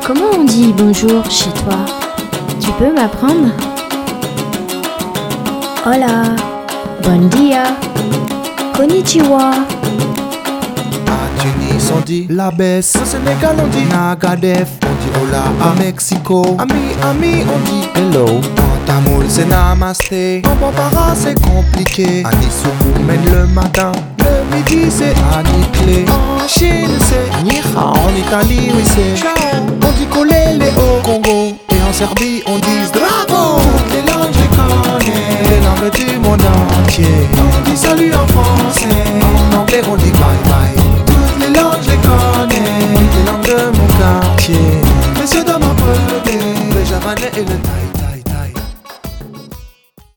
Comment on dit bonjour chez toi? Tu peux m'apprendre? Hola, bon dia, konnichiwa. À Tunis on dit la baisse, au Sénégal on dit nagadef, on dit hola à Mexico, ami on dit hello. En tamoul c'est namasté, en bambara c'est compliqué. À Nissoukou mène le matin, le midi c'est aniclé. En Chine c'est ni hao, en Italie oui c'est ciao. On dit kolele au Congo, et en Serbie on dit bravo. Toutes les langues je connais, les langues du monde entier. On dit salut en français,